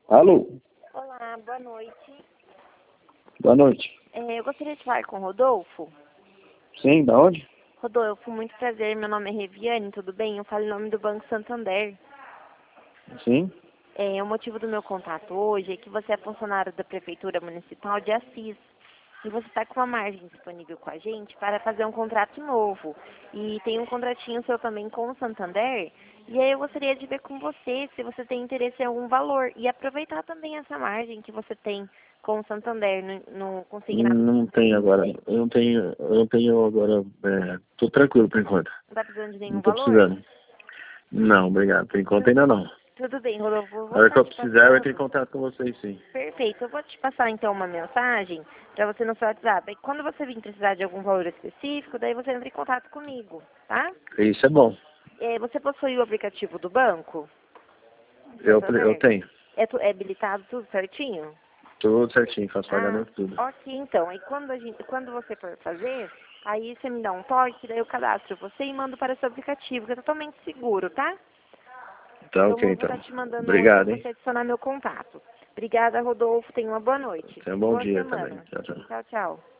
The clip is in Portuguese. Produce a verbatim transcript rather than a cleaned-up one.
Alô? Olá, boa noite. Boa noite. É, eu gostaria de falar com o Rodolfo. Sim, da onde? Rodolfo, muito prazer. Meu nome é Reviane, tudo bem? Eu falo em nome do Banco Santander. Sim. É, o motivo do meu contato hoje é que você é funcionário da Prefeitura Municipal de Assis. E você está com uma margem disponível com a gente para fazer um contrato novo. E tem um contratinho seu também com o Santander. E aí eu gostaria de ver com você se você tem interesse em algum valor. E aproveitar também essa margem que você tem com o Santander no, no consignado. Não tenho agora. Eu não tenho, eu não tenho agora. É, tô tranquilo por enquanto. Não está precisando de nenhum Não tô valor? precisando. Não, obrigado. Por enquanto ainda não. Tudo bem, Rodolfo. Eu A vou hora que estar eu te precisar, eu entro em passando. contato com vocês, sim. Perfeito. Eu vou te passar então uma mensagem para você no seu WhatsApp. E quando você vir precisar de algum valor específico, daí você entra em contato comigo, tá? Isso é bom. É, você possui o aplicativo do banco? Eu, Santander? eu tenho. É, tu- é habilitado tudo certinho? Tudo certinho, faço Ah, pagamento tudo. ok, então. E quando, a gente, quando você for fazer, aí você me dá um toque, daí eu cadastro você e mando para o seu aplicativo, que é totalmente seguro, tá? Tá Então, ok, eu vou então. estar te mandando hoje para Obrigado, hein? você adicionar meu contato. Obrigada, Rodolfo. Tenha uma boa noite. Tenha um bom Boa dia também. semana. Tchau, tchau. Tchau, tchau.